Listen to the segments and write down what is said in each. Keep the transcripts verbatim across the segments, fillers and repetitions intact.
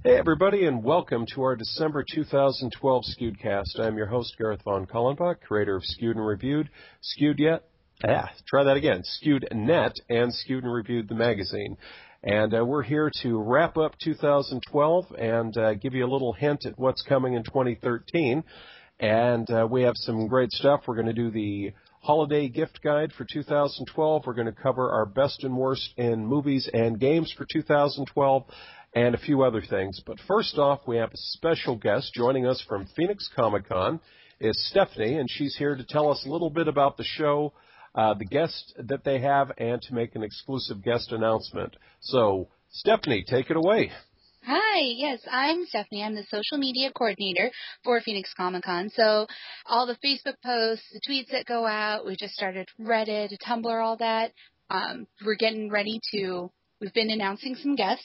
Hey, everybody, and welcome to our December two thousand twelve Skewedcast. I'm your host, Gareth Von Kallenbach, creator of Skewed and Reviewed, Skewed Yet, ah, try that again, Skewed Net, and Skewed and Reviewed the magazine. And uh, we're here to wrap up two thousand twelve and uh, give you a little hint at what's coming in twenty thirteen. And uh, we have some great stuff. We're going to do the holiday gift guide for two thousand twelve. We're going to cover our best and worst in movies and games for two thousand twelve. And a few other things. But first off, we have a special guest joining us from Phoenix Comic-Con is Stephanie, and she's here to tell us a little bit about the show, uh, the guests that they have, and to make an exclusive guest announcement. So, Stephanie, take it away. Hi, yes, I'm Stephanie. I'm the social media coordinator for Phoenix Comic-Con. So all the Facebook posts, the tweets that go out, we just started Reddit, Tumblr, all that. Um, we're getting ready to, we've been announcing some guests.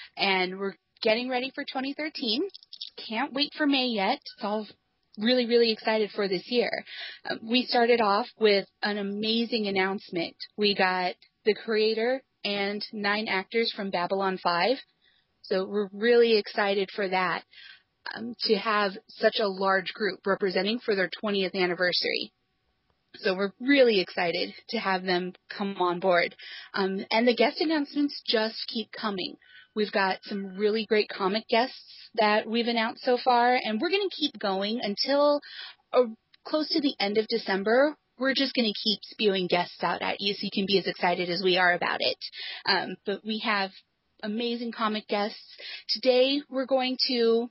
And we're getting ready for twenty thirteen. Can't wait for May yet. It's all really, really excited for this year. Uh, we started off with an amazing announcement. We got the creator and nine actors from Babylon five. So we're really excited for that, um, to have such a large group representing for their twentieth anniversary. So we're really excited to have them come on board. Um, and the guest announcements just keep coming. We've got some really great comic guests that we've announced so far, and we're going to keep going until uh, close to the end of December. We're just going to keep spewing guests out at you so you can be as excited as we are about it. Um, but we have amazing comic guests. Today we're going to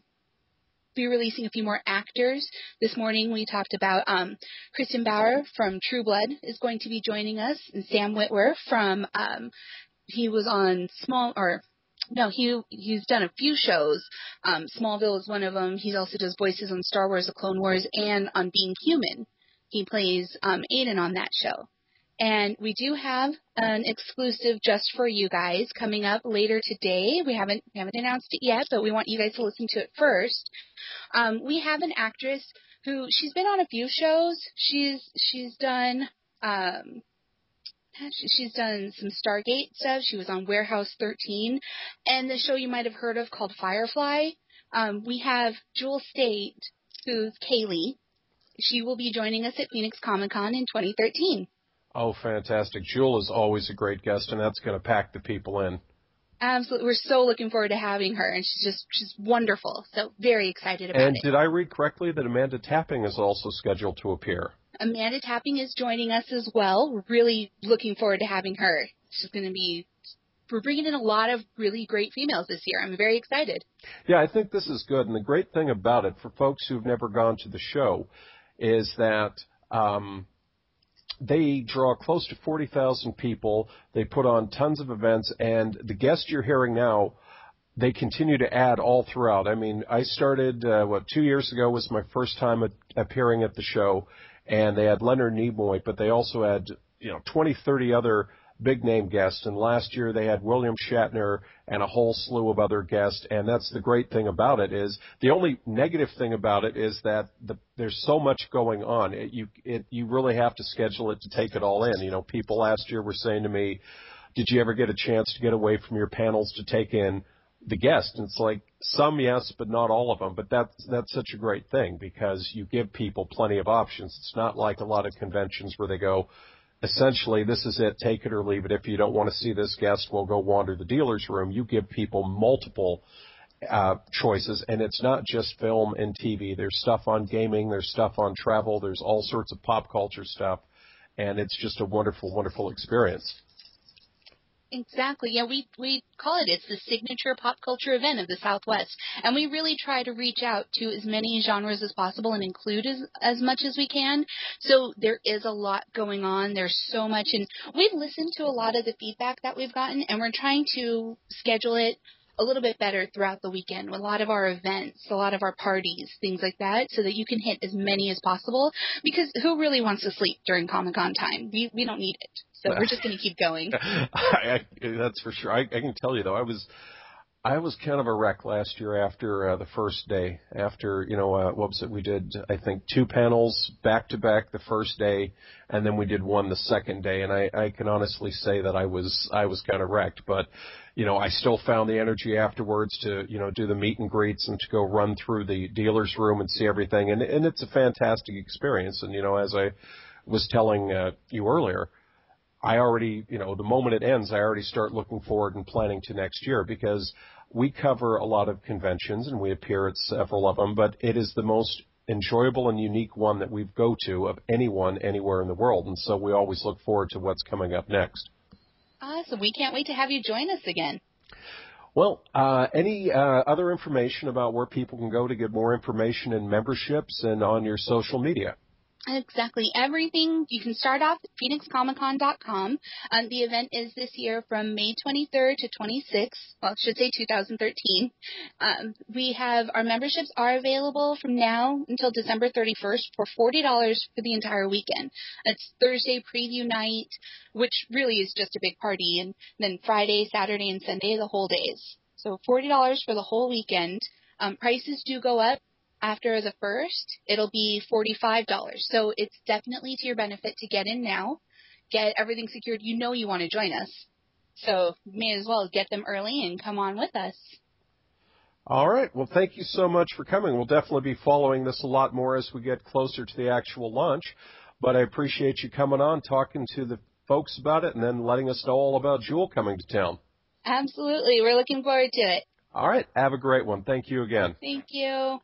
be releasing a few more actors. This morning we talked about um, Kristen Bauer from True Blood is going to be joining us, and Sam Witwer from, um, he was on Small, or No, he he's done a few shows. Um, Smallville is one of them. He also does voices on Star Wars: The Clone Wars and on Being Human. He plays um, Aiden on that show. And we do have an exclusive just for you guys coming up later today. We haven't we haven't announced it yet, but we want you guys to listen to it first. Um, we have an actress who she's been on a few shows. She's she's done. Um, She's done some Stargate stuff. She was on Warehouse thirteen. And the show you might have heard of called Firefly. Um, we have Jewel State, who's Kaylee. She will be joining us at Phoenix Comic-Con in twenty thirteen. Oh, fantastic. Jewel is always a great guest, and that's going to pack the people in. Absolutely. We're so looking forward to having her, and she's just she's wonderful. So very excited about and it. And did I read correctly that Amanda Tapping is also scheduled to appear? Amanda Tapping is joining us as well. We're really looking forward to having her. She's going to be, we're bringing in a lot of really great females this year. I'm very excited. Yeah, I think this is good. And the great thing about it, for folks who've never gone to the show, is that um, they draw close to forty thousand people. They put on tons of events. And the guests you're hearing now, they continue to add all throughout. I mean, I started, uh, what, two years ago was my first time at, appearing at the show. And they had Leonard Nimoy, but they also had, you know, twenty, thirty other big-name guests. And last year they had William Shatner and a whole slew of other guests. And that's the great thing about it is the only negative thing about it is that the, there's so much going on. It, you it, you really have to schedule it to take it all in. You know, people last year were saying to me, did you ever get a chance to get away from your panels to take in the guests? And it's like, some yes, but not all of them. But that's that's such a great thing because you give people plenty of options. It's not like a lot of conventions where they go, essentially, this is it, take it or leave it. If you don't want to see this guest, we'll go wander the dealer's room. You give people multiple uh, choices, and it's not just film and T V. There's stuff on gaming. There's stuff on travel. There's all sorts of pop culture stuff, and it's just a wonderful, wonderful experience. Exactly. Yeah, we, we call it, it's the signature pop culture event of the Southwest. And we really try to reach out to as many genres as possible and include as, as much as we can. So there is a lot going on. There's so much. And we've listened to a lot of the feedback that we've gotten, and we're trying to schedule it a little bit better throughout the weekend. A lot of our events, a lot of our parties, things like that, so that you can hit as many as possible. Because who really wants to sleep during Comic-Con time? We, we don't need it. So we're just going to keep going. I, I, that's for sure. I, I can tell you, though, I was I was kind of a wreck last year after uh, the first day. After, you know, uh, what was it? We did, I think, two panels back to back the first day, and then we did one the second day. And I, I can honestly say that I was I was kind of wrecked. But, you know, I still found the energy afterwards to, you know, do the meet and greets and to go run through the dealer's room and see everything. And, and it's a fantastic experience. And, you know, as I was telling uh, you earlier, I already, you know, the moment it ends, I already start looking forward and planning to next year because we cover a lot of conventions and we appear at several of them, but it is the most enjoyable and unique one that we go to of anyone anywhere in the world. And so we always look forward to what's coming up next. Awesome. We can't wait to have you join us again. Well, uh, any uh, other information about where people can go to get more information and memberships and on your social media? Exactly. Everything. You can start off at phoenix comic con dot com. Um, the event is this year from May twenty-third to twenty-sixth. Well, I should say two thousand thirteen. Um, we have our memberships are available from now until December thirty-first for forty dollars for the entire weekend. It's Thursday preview night, which really is just a big party, and then Friday, Saturday, and Sunday, the whole days. So forty dollars for the whole weekend. Um, prices do go up. After the first, it'll be forty-five dollars. So it's definitely to your benefit to get in now, get everything secured. You know you want to join us. So you may as well get them early and come on with us. All right. Well, thank you so much for coming. We'll definitely be following this a lot more as we get closer to the actual launch. But I appreciate you coming on, talking to the folks about it, and then letting us know all about Jewel coming to town. Absolutely. We're looking forward to it. All right. Have a great one. Thank you again. Thank you.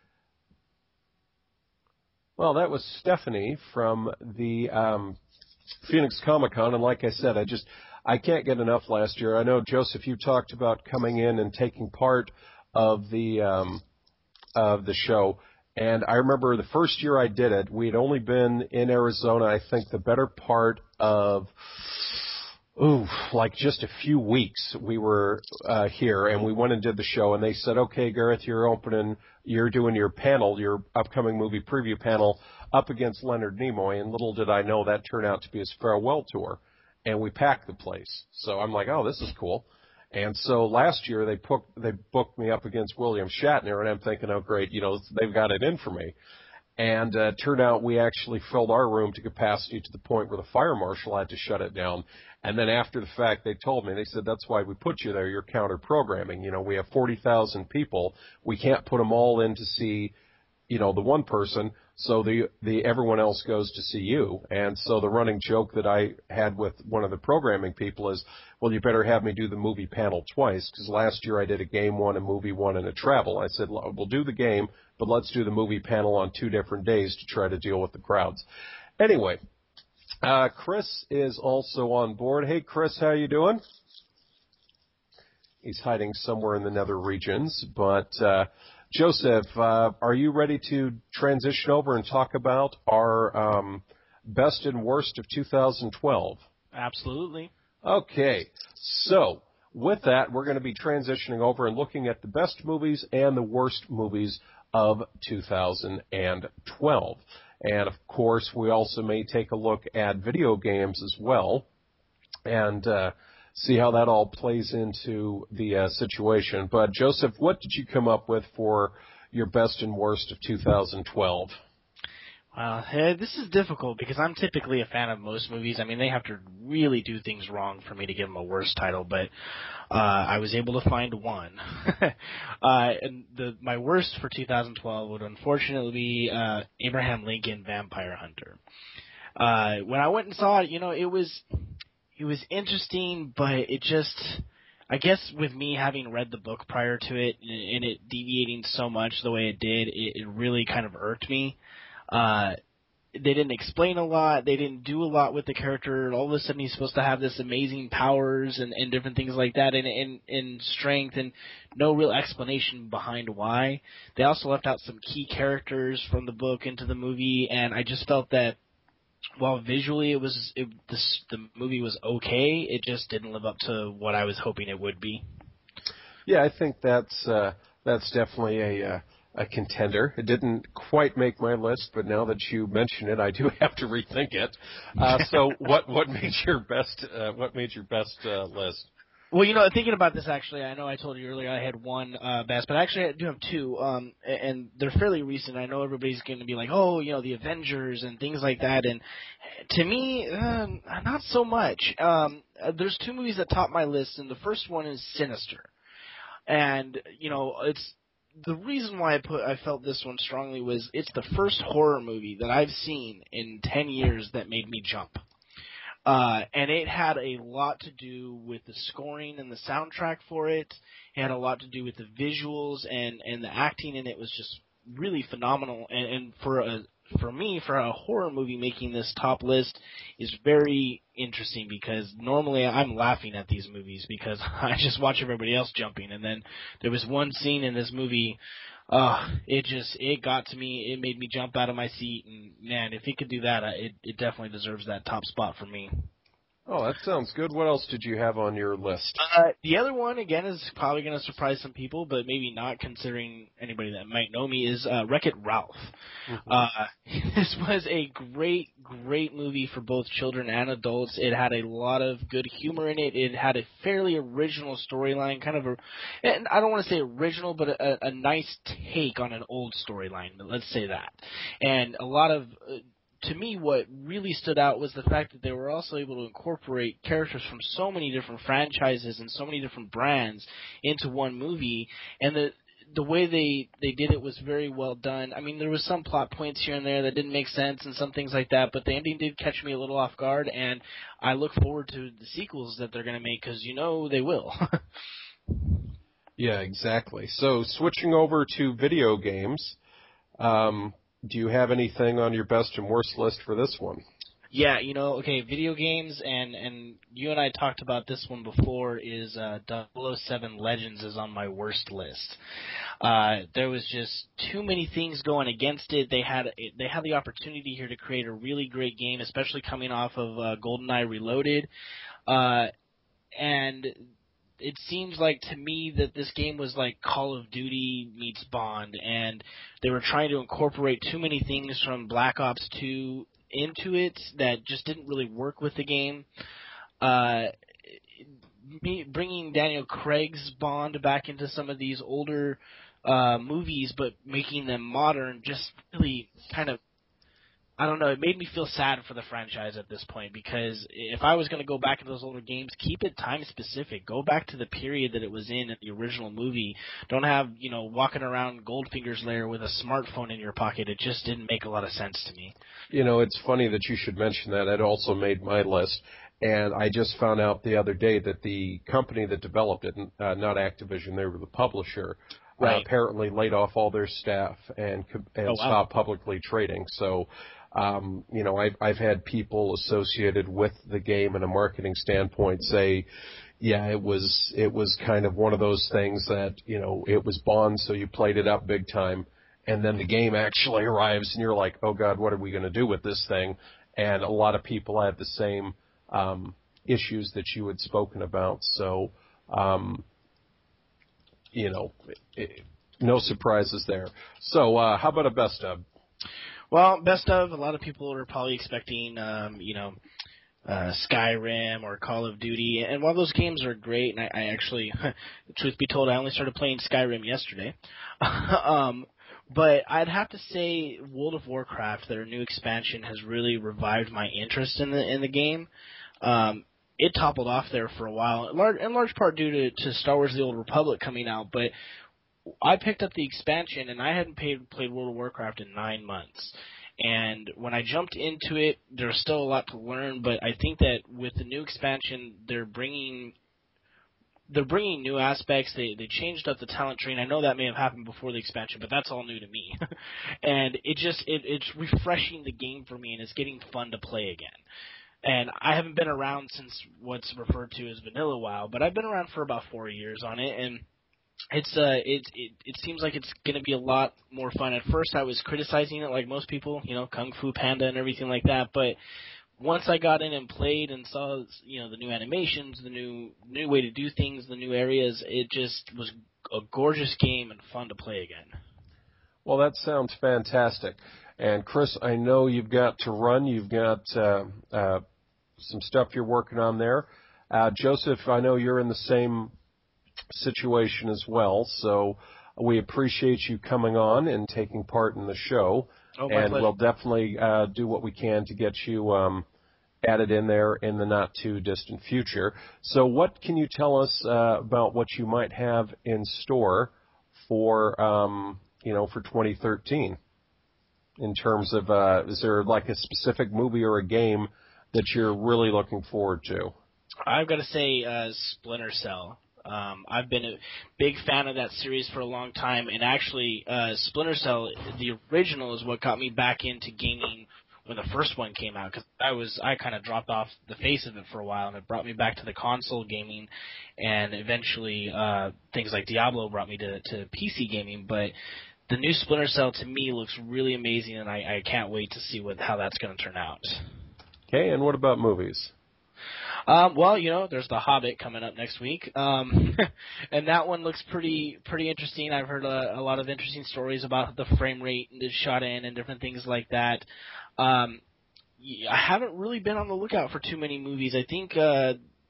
Well, that was Stephanie from the um, Phoenix Comic Con, and like I said, I just I can't get enough last year. I know, Joseph, you talked about coming in and taking part of the um, of the show, and I remember the first year I did it, we had only been in Arizona, I think, the better part of ooh, like just a few weeks we were uh, here, and we went and did the show, and they said, okay, Gareth, you're opening, you're doing your panel, your upcoming movie preview panel up against Leonard Nimoy, and little did I know that turned out to be his farewell tour, and we packed the place. So I'm like, oh, this is cool. And so last year they put, they booked me up against William Shatner, and I'm thinking, oh, great, you know, they've got it in for me. And uh, turned out we actually filled our room to capacity to the point where the fire marshal had to shut it down. And then after the fact, they told me, they said, that's why we put you there. You're counter-programming. You know, we have forty thousand people. We can't put them all in to see, you know, the one person. So the, the everyone else goes to see you. And so the running joke that I had with one of the programming people is, well, you better have me do the movie panel twice, because last year I did a game one, a movie one, and a travel. I said, we'll do the game, but let's do the movie panel on two different days to try to deal with the crowds. Anyway, uh, Chris is also on board. Hey, Chris, how you doing? He's hiding somewhere in the nether regions, but uh, Joseph, uh, are you ready to transition over and talk about our um, best and worst of two thousand twelve? Absolutely. Okay, so with that, we're going to be transitioning over and looking at the best movies and the worst movies of two thousand twelve. And, of course, we also may take a look at video games as well and uh, see how that all plays into the uh, situation. But, Joseph, what did you come up with for your best and worst of two thousand twelve? Uh, this is difficult because I'm typically a fan of most movies. I mean, they have to really do things wrong for me to give them a worst title, but uh, I was able to find one. uh, and the my worst for two thousand twelve would unfortunately be uh, Abraham Lincoln Vampire Hunter. Uh, when I went and saw it, you know, it was it was interesting, but it just, I guess with me having read the book prior to it and it deviating so much the way it did, it, it really kind of irked me. Uh, they didn't explain a lot. They didn't do a lot with the character. All of a sudden, he's supposed to have this amazing powers and, and different things like that, and, and, and strength, and no real explanation behind why. They also left out some key characters from the book into the movie, and I just felt that while visually it was it, this, the movie was okay, it just didn't live up to what I was hoping it would be. Yeah, I think that's uh, that's definitely a. Uh A contender. It didn't quite make my list, but now that you mention it, I do have to rethink it. Uh, so, what what made your best? Uh, what made your best uh, list? Well, you know, thinking about this, actually, I know I told you earlier I had one uh, best, but actually I do have two, um, and they're fairly recent. I know everybody's going to be like, oh, you know, the Avengers and things like that, and to me, uh, not so much. Um, there's two movies that top my list, and the first one is Sinister. And, you know, it's the reason why I put I felt this one strongly was it's the first horror movie that I've seen in ten years that made me jump. Uh, and it had a lot to do with the scoring and the soundtrack for it. It had a lot to do with the visuals, and, and the acting in it was just really phenomenal. And, and for a for me, for a horror movie, making this top list is very interesting because normally I'm laughing at these movies because I just watch everybody else jumping. And then there was one scene in this movie, uh, it just, it got to me, it made me jump out of my seat. And man, if it could do that, it, it definitely deserves that top spot for me. Oh, that sounds good. What else did you have on your list? Uh, the other one, again, is probably going to surprise some people, but maybe not considering anybody that might know me, is uh, Wreck-It Ralph. Mm-hmm. Uh, this was a great, great movie for both children and adults. It had a lot of good humor in it. It had a fairly original storyline, kind of a, and I don't want to say original, but a, a nice take on an old storyline, let's say that. And a lot of... Uh, To me, what really stood out was the fact that they were also able to incorporate characters from so many different franchises and so many different brands into one movie, and the the way they, they did it was very well done. I mean, there was some plot points here and there that didn't make sense and some things like that, but the ending did catch me a little off guard, and I look forward to the sequels that they're going to make because, you know, they will. Yeah, exactly. So switching over to video games, um, do you have anything on your best and worst list for this one? Yeah, you know, okay, video games, and, and you and I talked about this one before, is uh, double oh seven Legends is on my worst list. Uh, there was just too many things going against it. They had they had the opportunity here to create a really great game, especially coming off of uh, GoldenEye Reloaded. Uh, and it seems like to me that this game was like Call of Duty meets Bond, and they were trying to incorporate too many things from Black Ops two into it that just didn't really work with the game. Uh, me, bringing Daniel Craig's Bond back into some of these older uh, movies, but making them modern, just really kind of, I don't know, it made me feel sad for the franchise at this point, because if I was going to go back into those older games, keep it time-specific. Go back to the period that it was in in the original movie. Don't have, you know, walking around Goldfinger's lair with a smartphone in your pocket. It just didn't make a lot of sense to me. You know, it's funny that you should mention that. It also made my list. And I just found out the other day that the company that developed it, uh, not Activision, they were the publisher, right. uh, apparently laid off all their staff and, and oh, wow. stopped publicly trading. So... Um, you know, I've, I've had people associated with the game in a marketing standpoint say, yeah, it was, it was kind of one of those things that, you know, it was Bond, so you played it up big time. And then the game actually arrives and you're like, oh God, what are we going to do with this thing? And a lot of people have the same, um, issues that you had spoken about. So, um, you know, it, no surprises there. So, uh, how about a best of? Well, best of, a lot of people are probably expecting, um, you know, uh, Skyrim or Call of Duty. And while those games are great, and I, I actually, truth be told, I only started playing Skyrim yesterday. um, but I'd have to say World of Warcraft, their new expansion, has really revived my interest in the in the game. Um, it toppled off there for a while, in large, in large part due to, to Star Wars The Old Republic coming out, but I picked up the expansion, and I hadn't paid, played World of Warcraft in nine months. And when I jumped into it, there's still a lot to learn, but I think that with the new expansion, they're bringing they're bringing new aspects. They they changed up the talent tree, and I know that may have happened before the expansion, but that's all new to me. And it just it, it's refreshing the game for me, and it's getting fun to play again. And I haven't been around since what's referred to as Vanilla WoW, but I've been around for about four years on it, and It's uh, it, it it seems like it's going to be a lot more fun. At first, I was criticizing it like most people, you know, Kung Fu Panda and everything like that. But once I got in and played and saw, you know, the new animations, the new new way to do things, the new areas, it just was a gorgeous game and fun to play again. Well, that sounds fantastic. And Chris, I know you've got to run. You've got uh, uh, some stuff you're working on there. Uh, Joseph, I know you're in the same situation as well, so we appreciate you coming on and taking part in the show. Oh, my and pleasure. we'll definitely uh, do what we can to get you um, added in there in the not-too-distant future. So what can you tell us uh, about what you might have in store for, um, you know, for twenty thirteen? In terms of, uh, is there like a specific movie or a game that you're really looking forward to? I've got to say uh, Splinter Cell. Um, I've been a big fan of that series for a long time, and actually, uh, Splinter Cell, the original, is what got me back into gaming when the first one came out, because I was I kind of dropped off the face of it for a while, and it brought me back to the console gaming, and eventually uh, things like Diablo brought me to, to P C gaming. But the new Splinter Cell to me looks really amazing, and I, I can't wait to see what how that's going to turn out. Okay, and what about movies? Um, well, you know, there's The Hobbit coming up next week, um, and that one looks pretty pretty interesting. I've heard a, a lot of interesting stories about the frame rate and the shot in and different things like that. Um, I haven't really been on the lookout for too many movies. I think uh,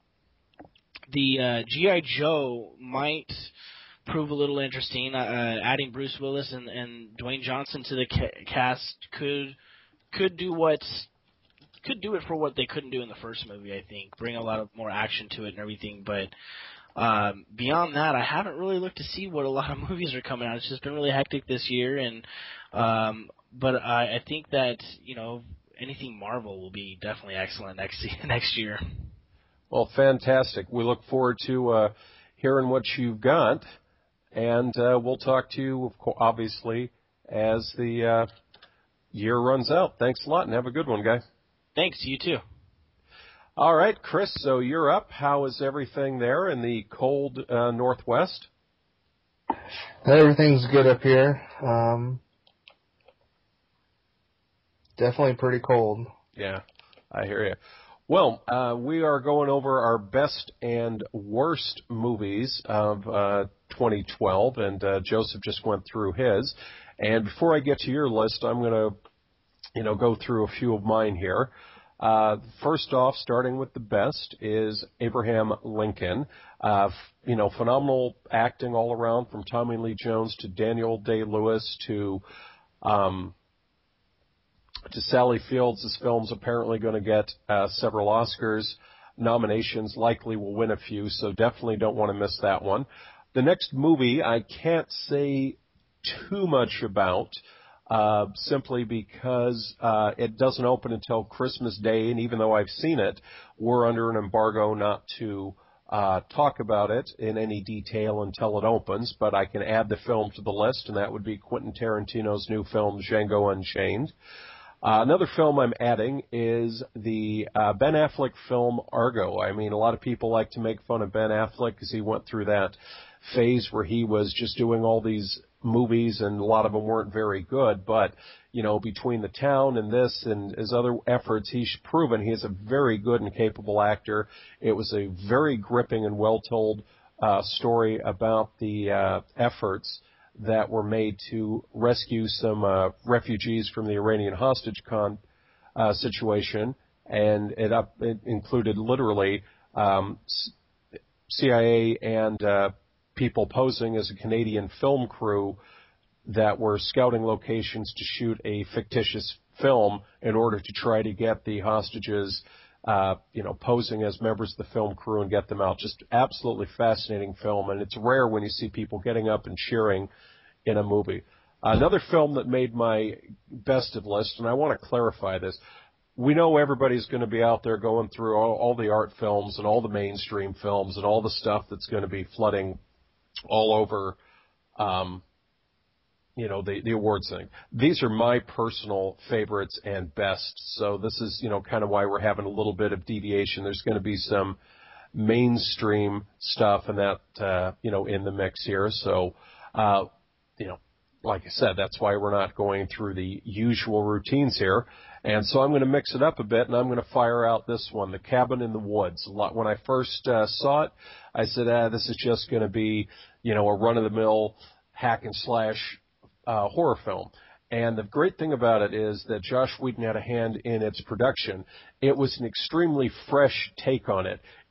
the uh, G I. Joe might prove a little interesting. Uh, adding Bruce Willis and, and Dwayne Johnson to the ca- cast could could do what's could do it for what they couldn't do in the first movie, I think. Bring a lot of more action to it and everything. But um, beyond that, I haven't really looked to see what a lot of movies are coming out. It's just been really hectic this year. And um, but I, I think that, you know, anything Marvel will be definitely excellent next next year. Well, fantastic. We look forward to uh, hearing what you've got. And uh, we'll talk to you, of course, obviously, as the uh, year runs out. Thanks a lot, and have a good one, guy. Thanks. You too. All right, Chris, so you're up. How is everything there in the cold uh, Northwest? Everything's good up here. Um, definitely pretty cold. Yeah, I hear you. Well, uh, we are going over our best and worst movies of uh, twenty twelve, and uh, Joseph just went through his. And before I get to your list, I'm going to you know, go through a few of mine here. Uh, first off, starting with the best, is Abraham Lincoln. Uh, f- you know, phenomenal acting all around, from Tommy Lee Jones to Daniel Day-Lewis to um, to Sally Fields. This film's apparently going to get uh, several Oscars nominations, likely will win a few, so definitely don't want to miss that one. The next movie I can't say too much about, Uh, simply because uh, it doesn't open until Christmas Day, and even though I've seen it, we're under an embargo not to uh, talk about it in any detail until it opens, but I can add the film to the list, and that would be Quentin Tarantino's new film, Django Unchained. Uh, another film I'm adding is the uh, Ben Affleck film Argo. I mean, a lot of people like to make fun of Ben Affleck because he went through that phase where he was just doing all these movies, and a lot of them weren't very good, but, you know, between The Town and this and his other efforts, he's proven he is a very good and capable actor. It was a very gripping and well-told uh, story about the uh, efforts that were made to rescue some uh, refugees from the Iranian hostage con uh, situation, and it, up, it included literally um, C I A and uh, people posing as a Canadian film crew that were scouting locations to shoot a fictitious film in order to try to get the hostages, uh, you know, posing as members of the film crew and get them out. Just absolutely fascinating film, and it's rare when you see people getting up and cheering in a movie. Another film that made my best of list, and I want to clarify this, we know everybody's going to be out there going through all, all the art films and all the mainstream films and all the stuff that's going to be flooding all over, um, you know, the, the awards thing. These are my personal favorites and best. So this is, you know, kind of why we're having a little bit of deviation. There's going to be some mainstream stuff and that, uh, you know, in the mix here. So, uh, you know, like I said, that's why we're not going through the usual routines here. And so I'm going to mix it up a bit, and I'm going to fire out this one, The Cabin in the Woods. When I first uh, saw it, I said, ah, this is just going to be, you know, a run-of-the-mill hack and slash uh, horror film. And the great thing about it is that Joss Whedon had a hand in its production. It was an extremely fresh take on it.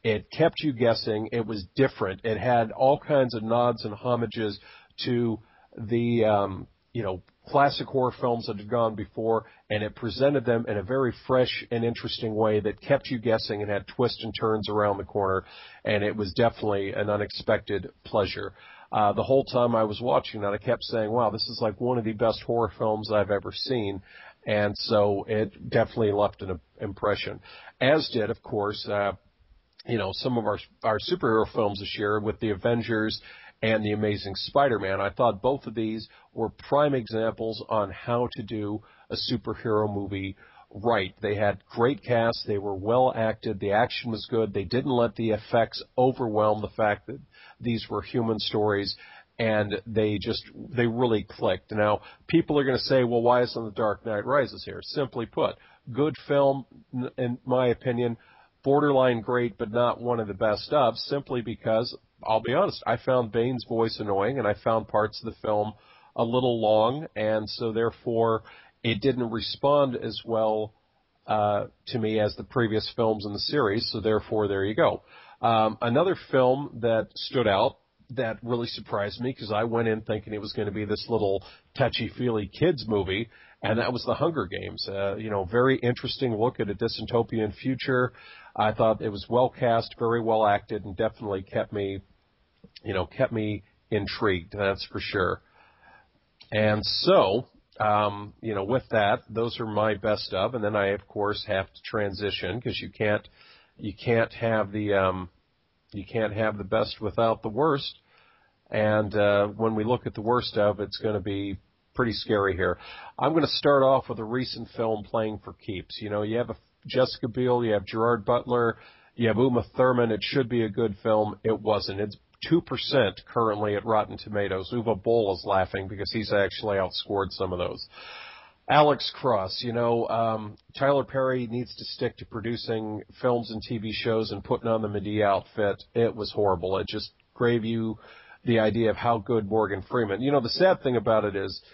It kept you guessing. It was different. It had all kinds of nods and homages to the, um, you know, classic horror films that had gone before, and it presented them in a very fresh and interesting way that kept you guessing and had twists and turns around the corner, and it was definitely an unexpected pleasure. Uh, the whole time I was watching that, I kept saying, wow, this is like one of the best horror films I've ever seen, and so it definitely left an impression. As did, of course, uh, you know, some of our our superhero films this year with the Avengers and The Amazing Spider-Man. I thought both of these were prime examples on how to do a superhero movie right. They had great casts. They were well acted. The action was good. They didn't let the effects overwhelm the fact that these were human stories, and they just, they really clicked. Now, people are going to say, well, why isn't The Dark Knight Rises here? Simply put, good film, in my opinion, borderline great, but not one of the best of, simply because, I'll be honest, I found Bane's voice annoying, and I found parts of the film a little long, and so therefore it didn't respond as well uh, to me as the previous films in the series, so therefore there you go. Um, another film that stood out that really surprised me, because I went in thinking it was going to be this little touchy-feely kids movie, and that was The Hunger Games. Uh, you know, very interesting look at a dystopian future. I thought it was well cast, very well acted, and definitely kept me, you know, kept me intrigued, that's for sure. And so, um, you know, with that, those are my best of, and then I, of course, have to transition, because you can't, you can't have the, um, you can't have the best without the worst. And uh, when we look at the worst of, it's going to be pretty scary here. I'm going to start off with a recent film playing for keeps. You know, you have a Jessica Biel, you have Gerard Butler, you have Uma Thurman. It should be a good film. It wasn't. It's two percent currently at Rotten Tomatoes. Uwe Boll is laughing because he's actually outscored some of those. Alex Cross, you know, um, Tyler Perry needs to stick to producing films and T V shows and putting on the Medea outfit. It was horrible. It just gave you the idea of how good Morgan Freeman. You know, the sad thing about it is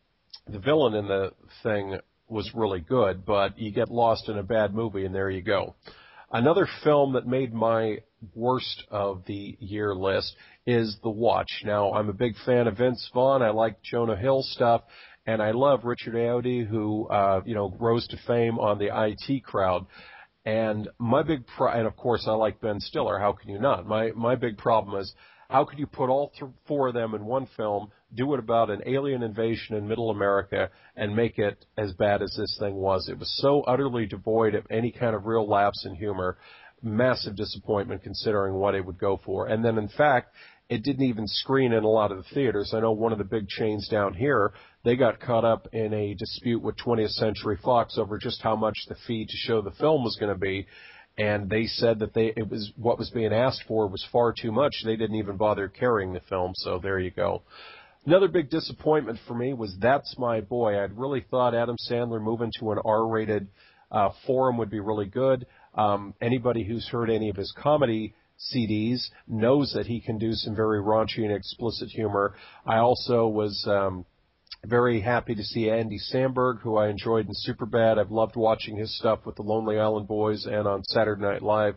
the villain in the thing was really good, but you get lost in a bad movie, and there you go. Another film that made my worst of the year list is The Watch. Now, I'm a big fan of Vince Vaughn. I like Jonah Hill stuff, and I love Richard Ayoade, who, uh, you know, rose to fame on the I T Crowd. And my big pro- and of course, I like Ben Stiller. How can you not? My my big problem is, how could you put all th- four of them in one film, do it about an alien invasion in Middle America, and make it as bad as this thing was? It was so utterly devoid of any kind of real lapse in humor. Massive disappointment considering what it would go for. And then, in fact, it didn't even screen in a lot of the theaters. I know one of the big chains down here, they got caught up in a dispute with twentieth Century Fox over just how much the fee to show the film was going to be. And they said that they it was what was being asked for was far too much. They didn't even bother carrying the film, so there you go. Another big disappointment for me was That's My Boy. I'd really thought Adam Sandler moving to an R-rated uh, forum would be really good. Um, anybody who's heard any of his comedy C Ds knows that he can do some very raunchy and explicit humor. I also was um, very happy to see Andy Samberg, who I enjoyed in Superbad. I've loved watching his stuff with the Lonely Island Boys and on Saturday Night Live.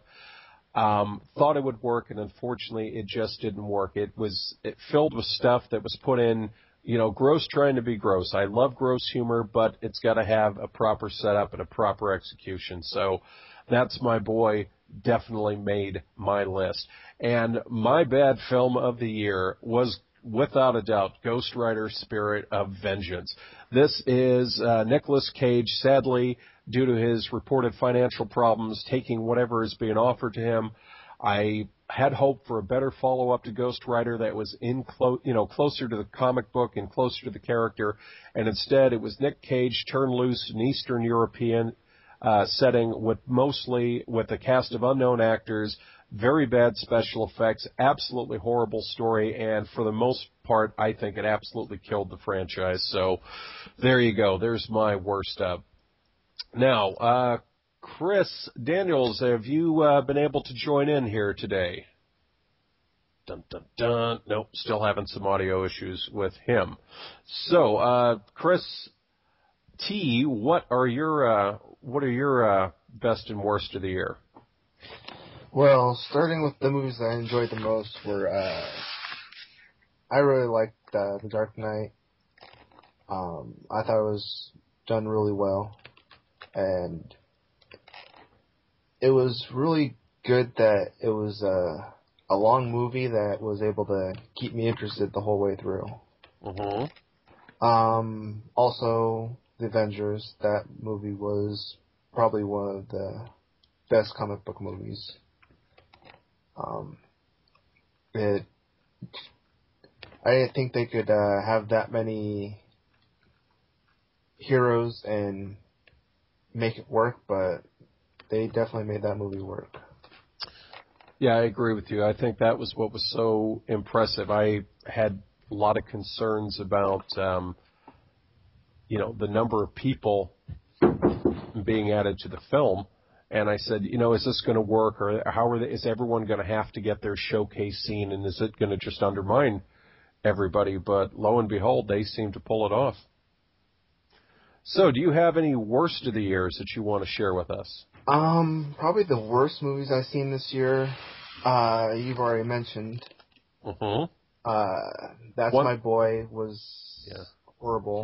Um, thought it would work, and unfortunately, it just didn't work. It was it filled with stuff that was put in, you know, gross trying to be gross. I love gross humor, but it's got to have a proper setup and a proper execution. So That's My Boy definitely made my list. And my bad film of the year was, without a doubt, Ghost Rider Spirit of Vengeance. This is uh, Nicolas Cage, sadly, due to his reported financial problems, taking whatever is being offered to him. I had hoped for a better follow-up to Ghost Rider that was in clo- you know, closer to the comic book and closer to the character, and instead it was Nick Cage turned loose in Eastern European uh, setting with mostly with a cast of unknown actors, very bad special effects, absolutely horrible story, and for the most part, I think it absolutely killed the franchise. So there you go. There's my worst of. Now, uh, Chris Daniels, have you uh, been able to join in here today? Dun, dun, dun. Nope, still having some audio issues with him. So, uh, Chris T, what are your uh, what are your uh, best and worst of the year? Well, starting with the movies that I enjoyed the most were, uh, I really liked uh, The Dark Knight. Um, I thought it was done really well, and it was really good that it was a, a long movie that was able to keep me interested the whole way through. Mm-hmm. Um, also, The Avengers, that movie was probably one of the best comic book movies. Um, it, I didn't think they could uh, have that many heroes and make it work, but they definitely made that movie work. Yeah, I agree with you. I think that was what was so impressive. I had a lot of concerns about, um, you know, the number of people being added to the film. And I said, you know, is this going to work, or how are they, is everyone going to have to get their showcase scene, and is it going to just undermine everybody? But lo and behold, they seem to pull it off. So, do you have any worst of the years that you want to share with us? Um, probably the worst movies I've seen this year, uh, you've already mentioned. Mm-hmm. Uh, That's One, My Boy was yeah. horrible.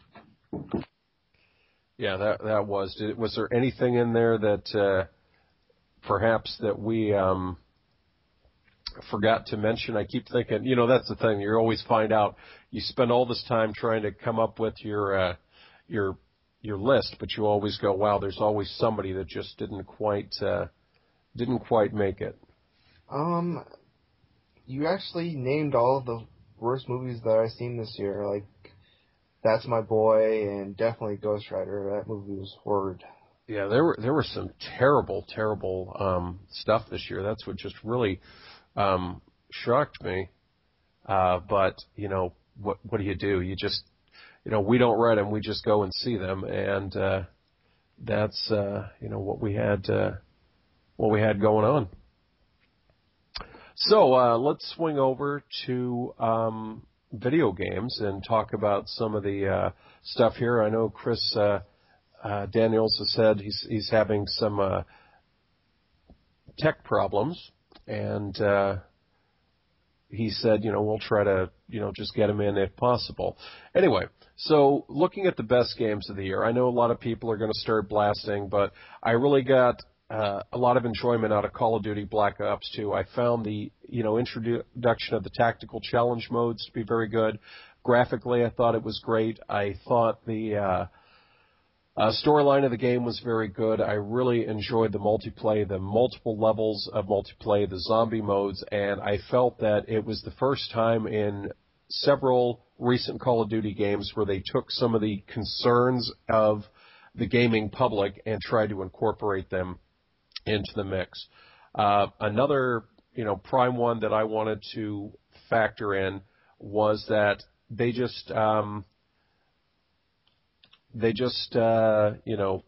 Yeah, that that was. Did, was there anything in there that uh, perhaps that we um, forgot to mention? I keep thinking, you know, that's the thing. You always find out. You spend all this time trying to come up with your uh, your your list, but you always go, wow, there's always somebody that just didn't quite uh, didn't quite make it. Um, you actually named all of the worst movies that I've seen this year. Like, That's My Boy and definitely Ghost Rider. That movie was horrid. Yeah, there were there were some terrible, terrible um, stuff this year. That's what just really um, shocked me. Uh, but you know, what what do you do? You just, you know, we don't write them. We just go and see them, and uh, that's uh, you know what we had uh, what we had going on. So uh, let's swing over to um, video games and talk about some of the uh, stuff here. I know Chris uh, uh, Daniels has said he's he's having some uh, tech problems, and uh, he said, you know, we'll try to, you know, just get him in if possible. Anyway, so looking at the best games of the year, I know a lot of people are going to start blasting, but I really got uh, a lot of enjoyment out of Call of Duty Black Ops two. I found the, you know, introduction of the tactical challenge modes to be very good. Graphically, I thought it was great. I thought the uh, Uh, storyline of the game was very good. I really enjoyed the multiplayer, the multiple levels of multiplayer, the zombie modes, and I felt that it was the first time in several recent Call of Duty games where they took some of the concerns of the gaming public and tried to incorporate them into the mix. Uh, another, you know, prime one that I wanted to factor in was that they just... Um, They just, uh, you know,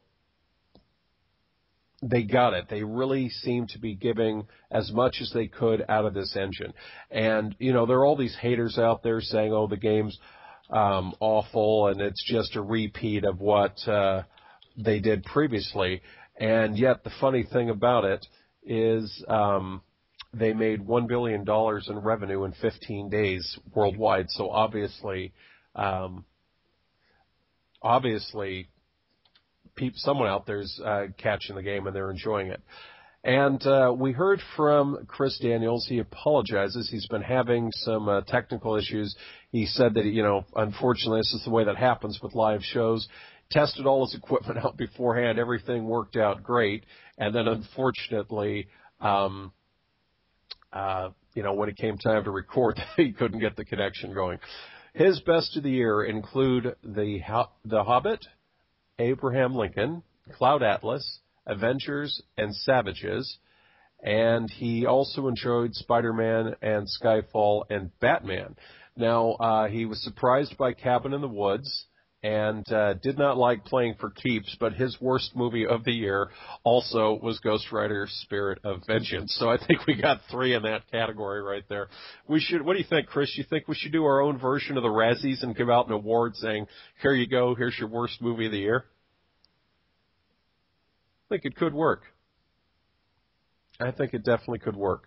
they got it. They really seem to be giving as much as they could out of this engine. And, you know, there are all these haters out there saying, oh, the game's um, awful and it's just a repeat of what uh, they did previously. And yet the funny thing about it is um, they made one billion dollars in revenue in fifteen days worldwide. So obviously... Um, Obviously, people, someone out there's uh, catching the game and they're enjoying it. And uh, we heard from Chris Daniels. He apologizes. He's been having some uh, technical issues. He said that, you know, unfortunately, this is the way that happens with live shows. Tested all his equipment out beforehand. Everything worked out great. And then, unfortunately, um, uh, you know, when it came time to record, he couldn't get the connection going. His best of the year include the the Hobbit, Abraham Lincoln, Cloud Atlas, Avengers, and Savages. And he also enjoyed Spider-Man and Skyfall and Batman. Now, uh, he was surprised by Cabin in the Woods and uh, did not like Playing for Keeps, but his worst movie of the year also was Ghost Rider Spirit of Vengeance. So I think we got three in that category right there. We should. What do you think, Chris? You think we should do our own version of the Razzies and give out an award saying, here you go, here's your worst movie of the year? I think it could work. I think it definitely could work.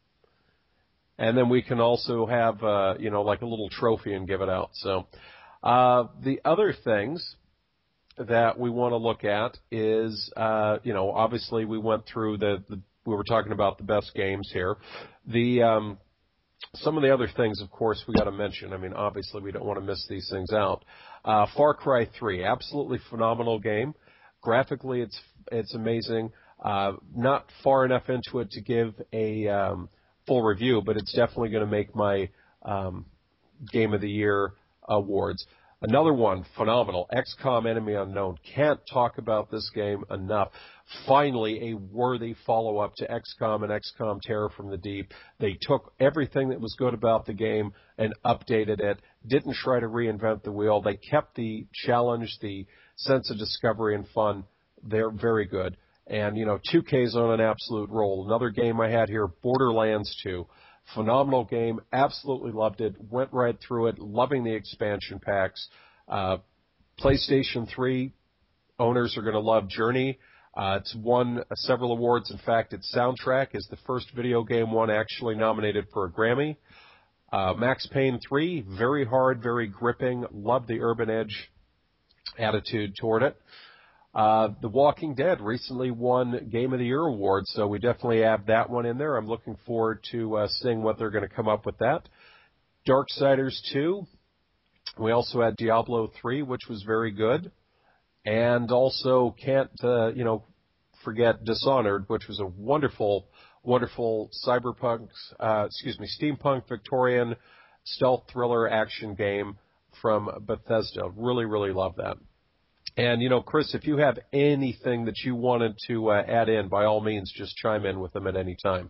And then we can also have, uh, you know, like a little trophy and give it out. So uh, the other things that we want to look at is, uh, you know, obviously we went through the, the we were talking about the best games here. The um, some of the other things, of course, we got to mention. I mean, obviously we don't want to miss these things out. Uh, Far Cry three, absolutely phenomenal game. Graphically, it's it's amazing. Uh, not far enough into it to give a um, full review, but it's definitely going to make my um, Game of the Year awards. Another one, phenomenal, X COM Enemy Unknown. Can't talk about this game enough. Finally, a worthy follow-up to X COM and X COM Terror from the Deep. They took everything that was good about the game and updated it, didn't try to reinvent the wheel. They kept the challenge, the sense of discovery and fun. They're very good. And, you know, two K's on an absolute roll. Another game I had here, Borderlands two. Phenomenal game. Absolutely loved it. Went right through it. Loving the expansion packs. Uh, PlayStation three owners are going to love Journey. Uh, it's won uh, several awards. In fact, its soundtrack is the first video game one actually nominated for a Grammy. Uh, Max Payne three, very hard, very gripping. Love the Urban Edge attitude toward it. Uh, The Walking Dead recently won Game of the Year award, so we definitely have that one in there. I'm looking forward to uh, seeing what they're going to come up with that. Darksiders two. We also had Diablo three, which was very good. And also can't, uh, you know, forget Dishonored, which was a wonderful, wonderful cyberpunk, uh, excuse me, steampunk Victorian stealth thriller action game from Bethesda. Really, really love that. And, you know, Chris, if you have anything that you wanted to uh, add in, by all means, just chime in with them at any time.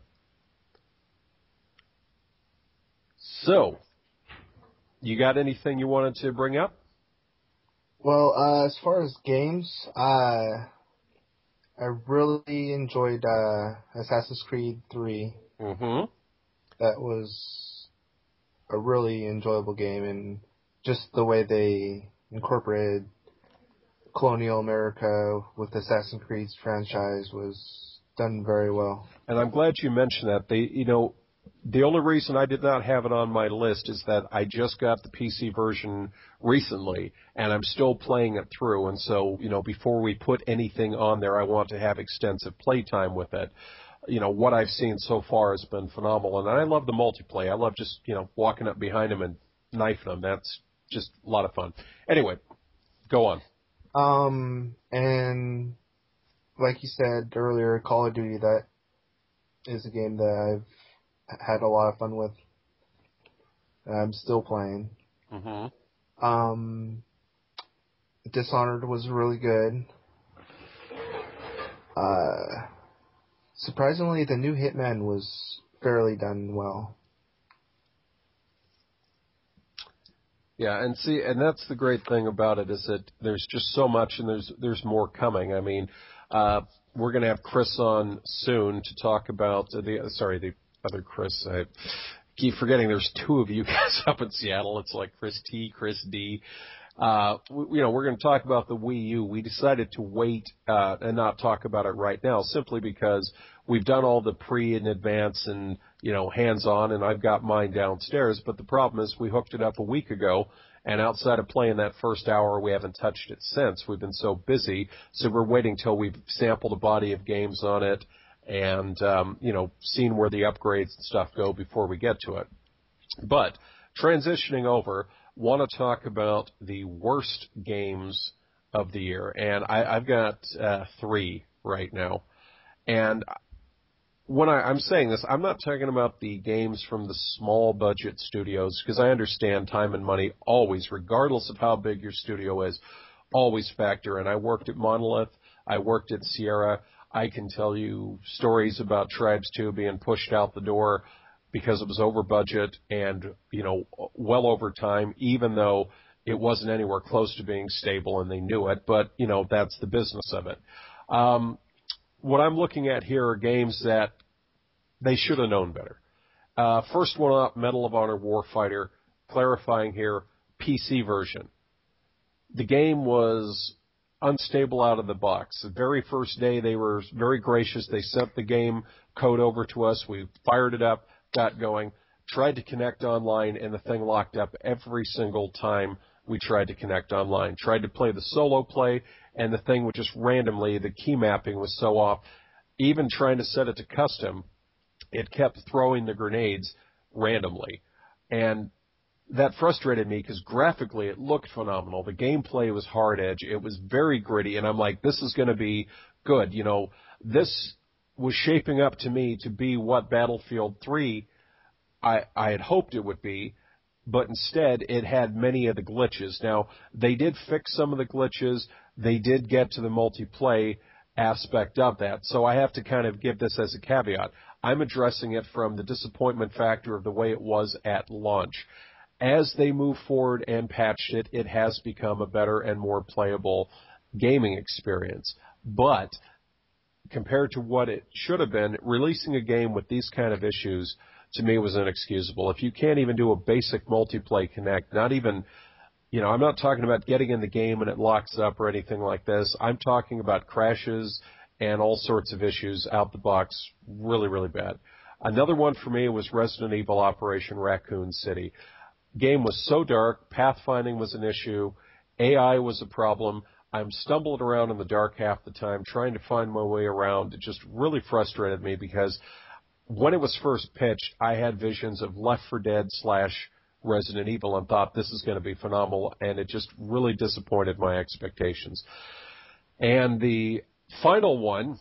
So, you got anything you wanted to bring up? Well, uh, as far as games, uh, I really enjoyed uh, Assassin's Creed three. Mm-hmm. That was a really enjoyable game, and just the way they incorporated colonial America with the Assassin's Creed franchise was done very well. And I'm glad you mentioned that. They, you know, the only reason I did not have it on my list is that I just got the P C version recently, and I'm still playing it through. And so, you know, before we put anything on there, I want to have extensive playtime with it. You know, what I've seen so far has been phenomenal. And I love the multiplayer. I love just, you know, walking up behind them and knifing them. That's just a lot of fun. Anyway, go on. Um, and like you said earlier, Call of Duty, that is a game that I've had a lot of fun with. I'm still playing. Mm-hmm. Um, Dishonored was really good. Uh, surprisingly, the new Hitman was fairly done well. Yeah, and see, and that's the great thing about it is that there's just so much, and there's there's more coming. I mean, uh, we're going to have Chris on soon to talk about uh, the sorry the other Chris. I keep forgetting there's two of you guys up in Seattle. It's like Chris T, Chris D. Uh, we, you know, we're going to talk about the Wii U. We decided to wait uh, and not talk about it right now, simply because we've done all the pre and advance and, you know, hands-on, and I've got mine downstairs. But the problem is we hooked it up a week ago, and outside of playing that first hour, we haven't touched it since. We've been so busy, so we're waiting till we've sampled a body of games on it and, um, you know, seen where the upgrades and stuff go before we get to it. But transitioning over, want to talk about the worst games of the year, and I, I've got uh, three right now. And when I, I'm saying this, I'm not talking about the games from the small budget studios, because I understand time and money always, regardless of how big your studio is, always factor in. I worked at Monolith, I worked at Sierra. I can tell you stories about Tribes two being pushed out the door because it was over budget and, you know, well over time, even though it wasn't anywhere close to being stable and they knew it. But, you know, that's the business of it. Um, what I'm looking at here are games that they should have known better. Uh, first one up, Medal of Honor Warfighter, clarifying here, P C version. The game was unstable out of the box. The very first day, they were very gracious. They sent the game code over to us. We fired it up, got going, tried to connect online, and the thing locked up every single time we tried to connect online. Tried to play the solo play, and the thing would just randomly, the key mapping was so off. Even trying to set it to custom, it kept throwing the grenades randomly. And that frustrated me because graphically it looked phenomenal. The gameplay was hard edge. It was very gritty, and I'm like, this is going to be good. You know, this was shaping up to me to be what Battlefield three I, I had hoped it would be, but instead it had many of the glitches. Now, they did fix some of the glitches. They did get to the multiplayer aspect of that. So I have to kind of give this as a caveat. I'm addressing it from the disappointment factor of the way it was at launch. As they move forward and patched it, it has become a better and more playable gaming experience. But compared to what it should have been, releasing a game with these kind of issues, to me, was inexcusable. If you can't even do a basic multiplayer connect, not even, you know, I'm not talking about getting in the game and it locks up or anything like this. I'm talking about crashes and all sorts of issues out the box, really, really bad. Another one for me was Resident Evil Operation Raccoon City. Game was so dark, pathfinding was an issue, A I was a problem. I'm stumbling around in the dark half the time, trying to find my way around. It just really frustrated me because when it was first pitched, I had visions of Left four Dead slash Resident Evil and thought this is going to be phenomenal, and it just really disappointed my expectations. And the final one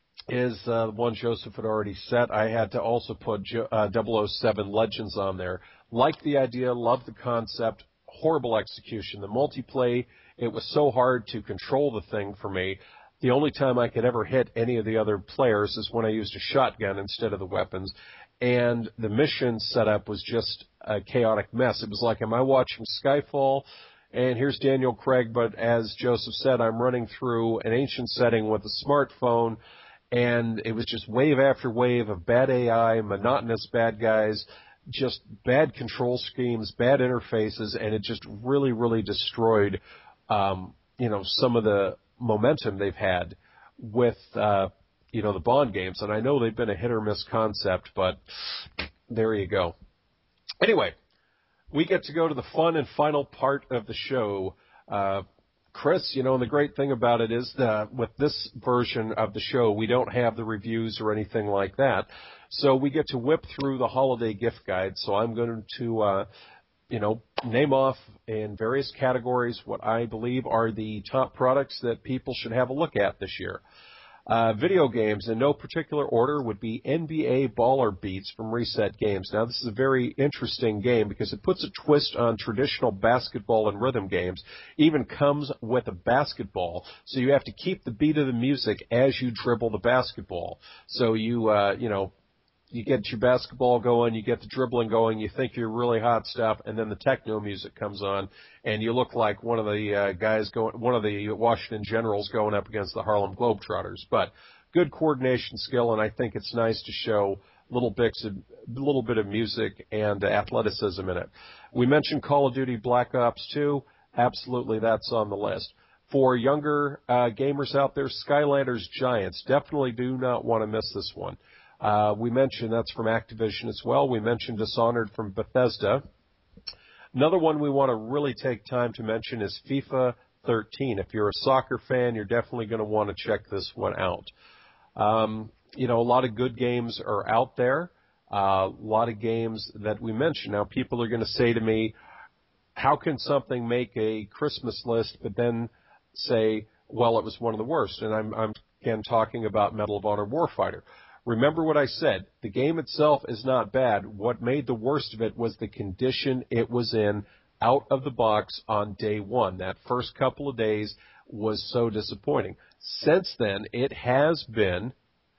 is uh, the one Joseph had already set. I had to also put uh, double oh seven Legends on there. Liked the idea, loved the concept, horrible execution. The multiplayer, it was so hard to control the thing for me. The only time I could ever hit any of the other players is when I used a shotgun instead of the weapons. And the mission setup was just a chaotic mess. It was like, am I watching Skyfall? And here's Daniel Craig, but as Joseph said, I'm running through an ancient setting with a smartphone, and it was just wave after wave of bad A I, monotonous bad guys, just bad control schemes, bad interfaces, and it just really, really destroyed, um, you know, some of the momentum they've had with, uh, you know, the Bond games. And I know they've been a hit or miss concept, but there you go. Anyway, we get to go to the fun and final part of the show. Uh, Chris, you know, and the great thing about it is that with this version of the show, we don't have the reviews or anything like that. So we get to whip through the holiday gift guide. So I'm going to, uh, you know, name off in various categories what I believe are the top products that people should have a look at this year. Uh, video games, in no particular order, would be N B A Baller Beats from Reset Games. Now, this is a very interesting game because it puts a twist on traditional basketball and rhythm games. Even comes with a basketball, so you have to keep the beat of the music as you dribble the basketball. So you, uh, you know, you get your basketball going, you get the dribbling going, you think you're really hot stuff, and then the techno music comes on, and you look like one of the uh, guys going, one of the Washington Generals going up against the Harlem Globetrotters. But good coordination skill, and I think it's nice to show little bits of, a little bit of music and uh, athleticism in it. We mentioned Call of Duty Black Ops two. Absolutely, that's on the list. For younger uh, gamers out there, Skylanders Giants. Definitely do not want to miss this one. Uh, we mentioned that's from Activision as well. We mentioned Dishonored from Bethesda. Another one we want to really take time to mention is FIFA thirteen. If you're a soccer fan, you're definitely going to want to check this one out. Um, you know, a lot of good games are out there. Uh, a lot of games that we mentioned. Now, people are going to say to me, how can something make a Christmas list but then say, well, it was one of the worst? And I'm, I'm again talking about Medal of Honor Warfighter. Remember what I said. The game itself is not bad. What made the worst of it was the condition it was in out of the box on day one. That first couple of days was so disappointing. Since then, it has been,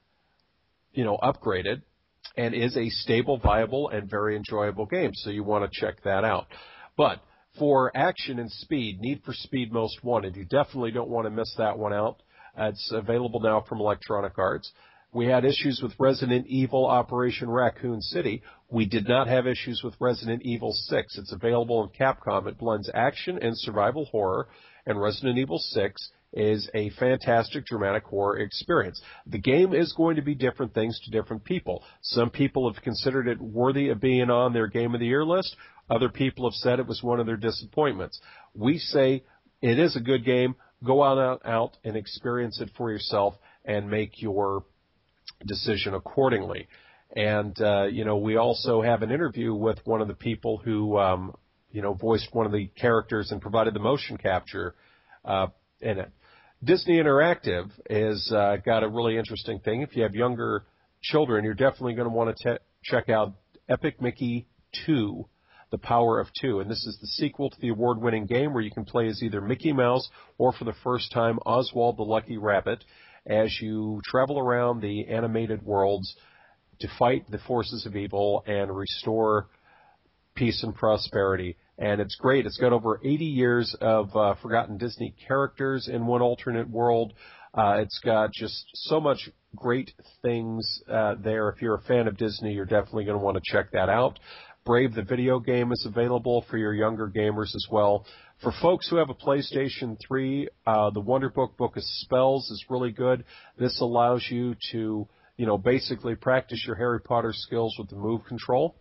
you know, upgraded and is a stable, viable, and very enjoyable game. So you want to check that out. But for action and speed, Need for Speed Most Wanted, you definitely don't want to miss that one out. Uh, it's available now from Electronic Arts. We had issues with Resident Evil Operation Raccoon City. We did not have issues with Resident Evil six. It's available in Capcom. It blends action and survival horror, and Resident Evil six is a fantastic dramatic horror experience. The game is going to be different things to different people. Some people have considered it worthy of being on their Game of the Year list. Other people have said it was one of their disappointments. We say it is a good game. Go out, out and experience it for yourself and make your decision accordingly. And, uh, you know, we also have an interview with one of the people who, um, you know, voiced one of the characters and provided the motion capture uh, in it. Disney Interactive has uh, got a really interesting thing. If you have younger children, you're definitely going to want to te- check out Epic Mickey two, The Power of Two. And this is the sequel to the award-winning game where you can play as either Mickey Mouse or, for the first time, Oswald the Lucky Rabbit as you travel around the animated worlds to fight the forces of evil and restore peace and prosperity. And it's great. It's got over eighty years of uh, forgotten Disney characters in one alternate world. Uh, it's got just so much great things uh, there. If you're a fan of Disney, you're definitely going to want to check that out. Brave the video game is available for your younger gamers as well. For folks who have a PlayStation three, uh, the Wonderbook Book of Spells is really good. This allows you to, you know, basically practice your Harry Potter skills with the Move control.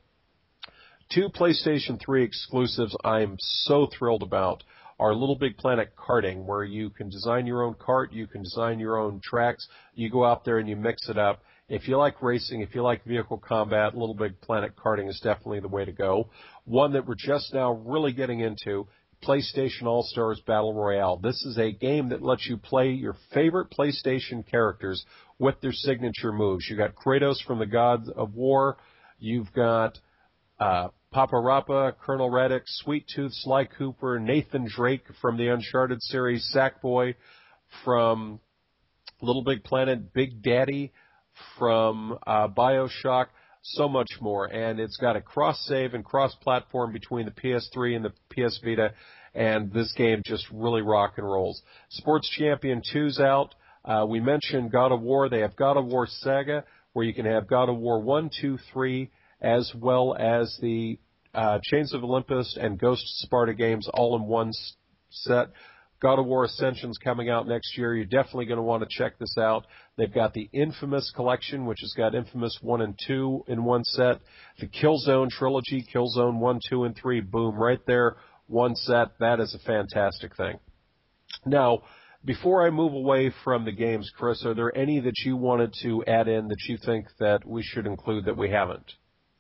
Two PlayStation three exclusives I'm so thrilled about are Little Big Planet karting, where you can design your own kart, you can design your own tracks, you go out there and you mix it up. If you like racing, if you like vehicle combat, Little Big Planet karting is definitely the way to go. One that we're just now really getting into, PlayStation All-Stars Battle Royale. This is a game that lets you play your favorite PlayStation characters with their signature moves. You've got Kratos from the God of War. You've got uh, Papa Rappa, Colonel Raddick, Sweet Tooth, Sly Cooper, Nathan Drake from the Uncharted series, Sackboy from Little Big Planet, Big Daddy from uh, BioShock, so much more. And it's got a cross-save and cross-platform between the P S three and the P S Vita, and this game just really rock and rolls. Sports Champion two's out. Uh, we mentioned God of War. They have God of War Saga, where you can have God of War one, two, three, as well as the uh, Chains of Olympus and Ghost of Sparta games all in one s- set. God of War Ascension's coming out next year. You're definitely going to want to check this out. They've got the Infamous Collection, which has got Infamous one and two in one set. The Killzone Trilogy, Killzone one, two, and three, boom, right there, one set. That is a fantastic thing. Now, before I move away from the games, Chris, are there any that you wanted to add in that you think that we should include that we haven't?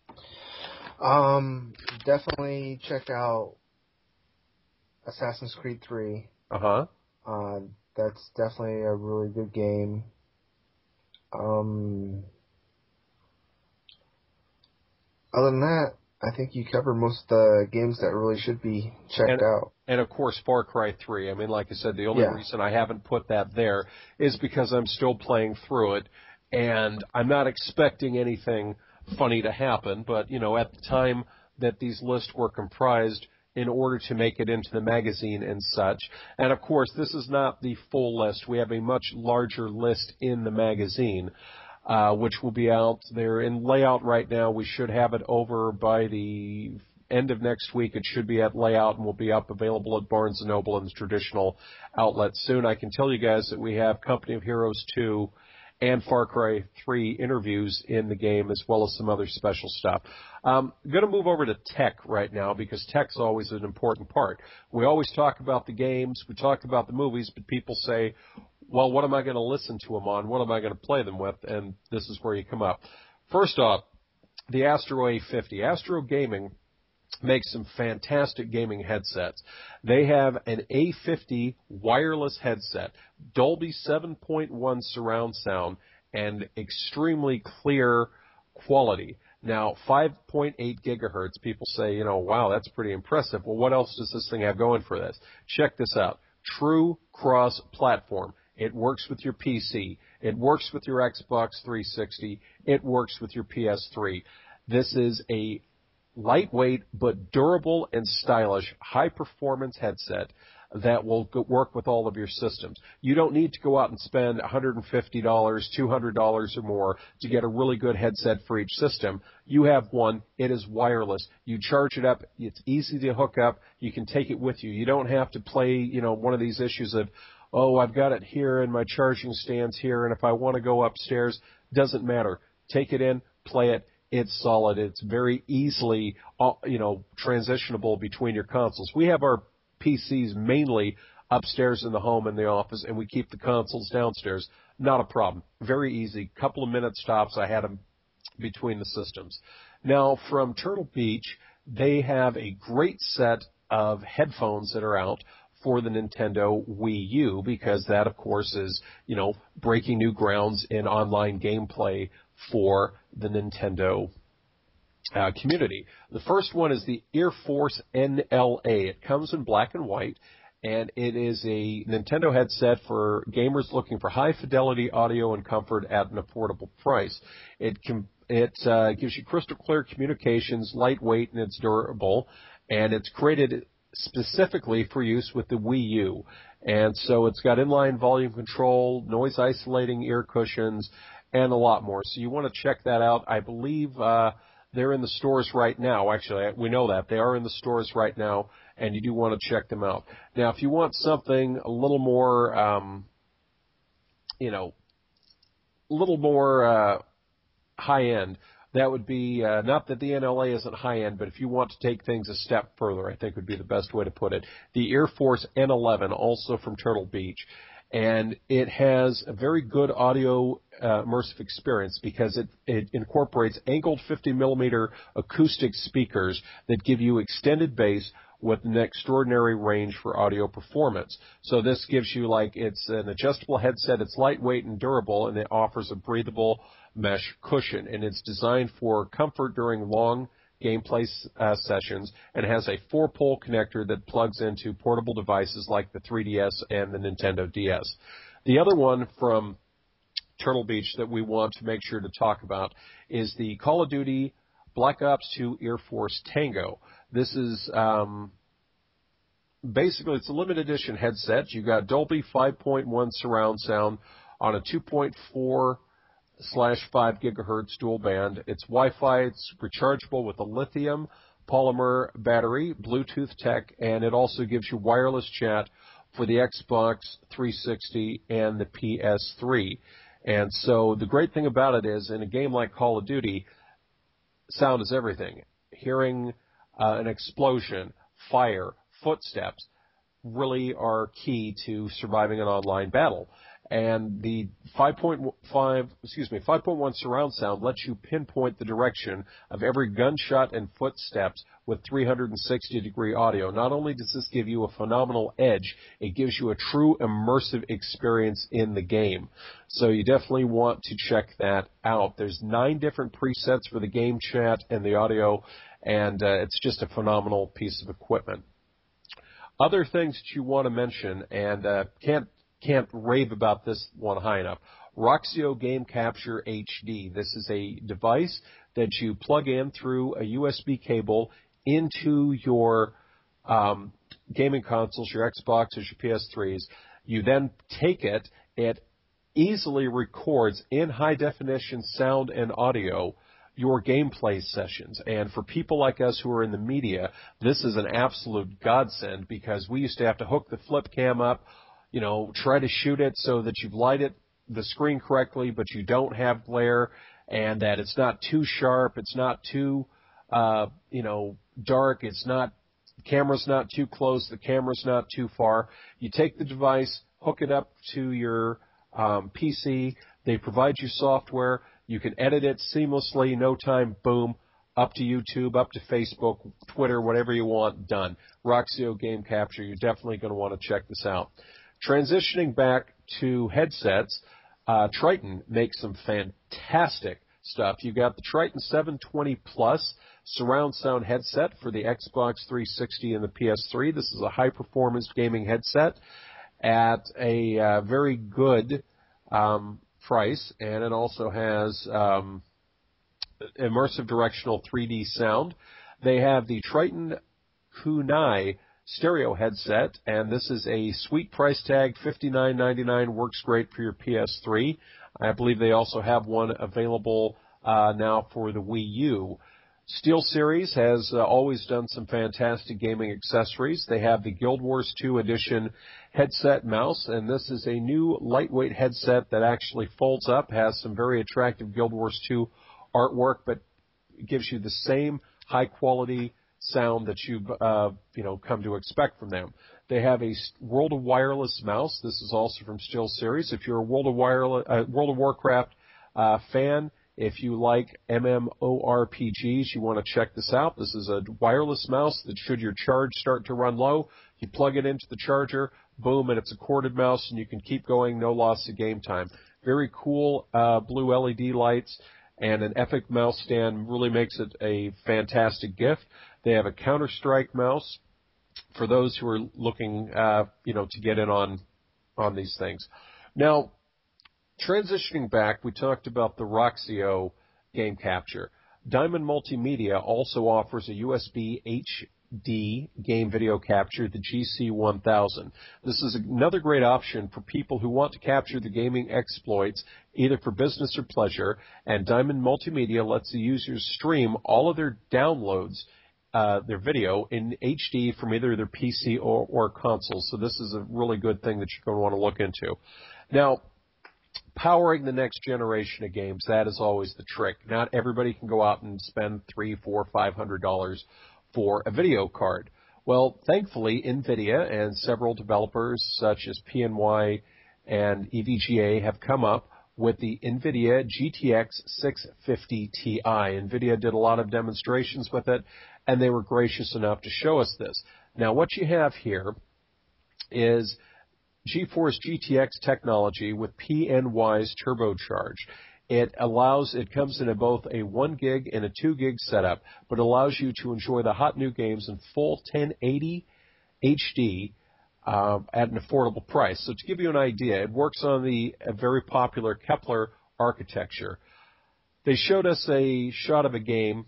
Um, definitely check out Assassin's Creed three. Uh-huh. Uh, that's definitely a really good game. Um, other than that, I think you covered most of the games that really should be checked and, out. And, of course, Far Cry three. I mean, like I said, the only yeah. reason I haven't put that there is because I'm still playing through it, and I'm not expecting anything funny to happen. But, you know, at the time that these lists were comprised, in order to make it into the magazine and such. And, of course, this is not the full list. We have a much larger list in the magazine, uh, which will be out there in layout right now. We should have it over by the end of next week. It should be at layout and will be up available at Barnes and Noble and the traditional outlets soon. I can tell you guys that we have Company of Heroes two and Far Cry three interviews in the game, as well as some other special stuff. Um, I'm going to move over to tech right now, because tech's always an important part. We always talk about the games, we talk about the movies, but people say, well, what am I going to listen to them on? What am I going to play them with? And this is where you come up. First off, the Astro A fifty. Astro Gaming makes some fantastic gaming headsets. They have an A fifty wireless headset, Dolby seven point one surround sound, and extremely clear quality. Now, five point eight gigahertz, people say, you know, wow, that's pretty impressive. Well, what else does this thing have going for this? Check this out. True cross-platform. It works with your P C. It works with your Xbox three sixty. It works with your P S three. This is a lightweight but durable and stylish high-performance headset that will go work with all of your systems. You don't need to go out and spend one hundred fifty dollars, two hundred dollars or more to get a really good headset for each system. You have one. It is wireless. You charge it up. It's easy to hook up. You can take it with you. You don't have to play, you know, one of these issues of, oh, I've got it here and my charging stand's here, and if I want to go upstairs, doesn't matter. Take it in, play it. It's solid. It's very easily, you know, transitionable between your consoles. We have our P Cs mainly upstairs in the home and the office, and we keep the consoles downstairs. Not a problem. Very easy. Couple of minute stops. I had them between the systems. Now, from Turtle Beach, they have a great set of headphones that are out for the Nintendo Wii U, because that, of course, is, you know, breaking new grounds in online gameplay for the Nintendo uh, community. The first one is the Ear Force N L A. It comes in black and white, and it is a Nintendo headset for gamers looking for high-fidelity audio and comfort at an affordable price. It can, it uh, gives you crystal clear communications, lightweight, and it's durable, and it's created specifically for use with the Wii U. And so it's got inline volume control, noise-isolating ear cushions, and a lot more. So you want to check that out. I believe uh, they're in the stores right now. Actually, we know that. They are in the stores right now, and you do want to check them out. Now, if you want something a little more, um, you know, a little more uh, high-end, that would be, uh, not that the N L A isn't high-end, but if you want to take things a step further, I think would be the best way to put it. The Ear Force N eleven, also from Turtle Beach. And it has a very good audio uh, immersive experience because it, it incorporates angled fifty millimeter acoustic speakers that give you extended bass with an extraordinary range for audio performance. So this gives you, like, it's an adjustable headset, it's lightweight and durable, and it offers a breathable mesh cushion. And it's designed for comfort during long gameplay uh, sessions, and has a four-pole connector that plugs into portable devices like the three D S and the Nintendo D S. The other one from Turtle Beach that we want to make sure to talk about is the Call of Duty Black Ops two Air Force Tango. This is um, basically, it's a limited edition headset. You got Dolby five point one surround sound on a two point four slash five gigahertz dual band. It's Wi-Fi. It's rechargeable with a lithium polymer battery, Bluetooth tech, and it also gives you wireless chat for the Xbox three sixty and the P S three. And so the great thing about it is, in a game like Call of Duty, sound is everything. Hearing uh, an explosion, fire, footsteps really are key to surviving an online battle. And the five point five, excuse me, five point one surround sound lets you pinpoint the direction of every gunshot and footsteps with three hundred sixty degree audio. Not only does this give you a phenomenal edge, it gives you a true immersive experience in the game. So you definitely want to check that out. There's nine different presets for the game chat and the audio, and uh, it's just a phenomenal piece of equipment. Other things that you want to mention, and uh, can't Can't rave about this one high enough. Roxio Game Capture H D. This is a device that you plug in through a U S B cable into your um, gaming consoles, your Xboxes, your P S threes. You then take it. It easily records in high definition sound and audio your gameplay sessions. And for people like us who are in the media, this is an absolute godsend, because we used to have to hook the flip cam up, you know, try to shoot it so that you've lighted the screen correctly, but you don't have glare, and that it's not too sharp, it's not too, uh, you know, dark, it's not, the camera's not too close, the camera's not too far. You take the device, hook it up to your um, P C, they provide you software, you can edit it seamlessly, no time, boom, up to YouTube, up to Facebook, Twitter, whatever you want, done. Roxio Game Capture, you're definitely going to want to check this out. Transitioning back to headsets, uh, Triton makes some fantastic stuff. You got the Triton seven twenty Plus surround sound headset for the Xbox three sixty and the P S three. This is a high-performance gaming headset at a uh, very good um, price, and it also has um, immersive directional three D sound. They have the Triton Kunai stereo headset, and this is a sweet price tag, fifty-nine ninety-nine, works great for your P S three. I believe they also have one available uh, now for the Wii U. SteelSeries has uh, always done some fantastic gaming accessories. They have the Guild Wars two Edition headset mouse, and this is a new lightweight headset that actually folds up, has some very attractive Guild Wars two artwork, but gives you the same high-quality sound that you've uh, you know come to expect from them. They have a World of Wireless mouse. This is also from SteelSeries. If you're a World of, Wireless, uh, World of Warcraft uh, fan, if you like MMORPGs, you want to check this out. This is a wireless mouse that should your charge start to run low, you plug it into the charger, boom, and it's a corded mouse, and you can keep going, no loss of game time. Very cool uh, blue L E D lights, and an Epic mouse stand really makes it a fantastic gift. They have a Counter-Strike mouse for those who are looking, uh, you know, to get in on on these things. Now, transitioning back, we talked about the Roxio game capture. Diamond Multimedia also offers a U S B H D game video capture, the G C one thousand. This is another great option for people who want to capture the gaming exploits, either for business or pleasure, and Diamond Multimedia lets the users stream all of their downloads, uh, their video, in H D from either their P C or, or console. So this is a really good thing that you're going to want to look into. Now, powering the next generation of games, that is always the trick. Not everybody can go out and spend three, four, five hundred dollars for a video card. Well, thankfully, NVIDIA and several developers such as P N Y and E V G A have come up with the NVIDIA G T X six fifty Ti. NVIDIA did a lot of demonstrations with it, and they were gracious enough to show us this. Now, what you have here is GeForce G T X technology with P N Y's turbocharge. It allows, it comes in a both a one gig and a two gig setup, but allows you to enjoy the hot new games in full ten eighty H D uh, at an affordable price. So to give you an idea, it works on the a very popular Kepler architecture. They showed us a shot of a game,